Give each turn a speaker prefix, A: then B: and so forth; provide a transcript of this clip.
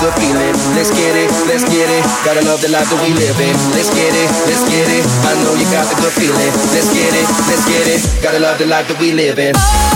A: good feeling. Let's get it, let's get it. Gotta love the life that we live in. Let's get it, let's get it. I know you got the good feeling. Let's get it, let's get it. Gotta love the life that we live in.